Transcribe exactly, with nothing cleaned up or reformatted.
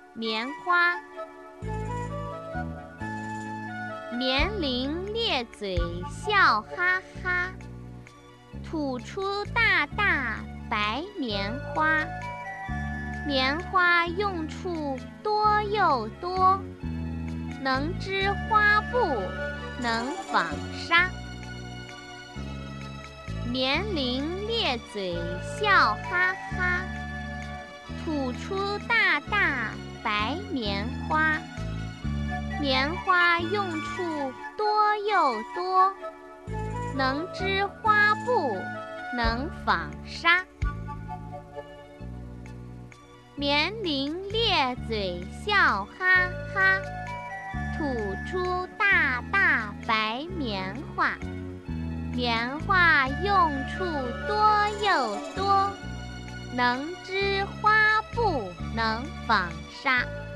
棉花。棉铃咧嘴笑哈哈，吐出大大白棉花。棉花用处多又多，能织花布，能纺纱。棉铃咧嘴笑哈哈，吐出大大白棉花。棉花用处多又多，能织花布，能纺纱。棉铃咧嘴笑哈哈，吐出大大白棉花。棉花用处多又多，能织花布，能纺纱。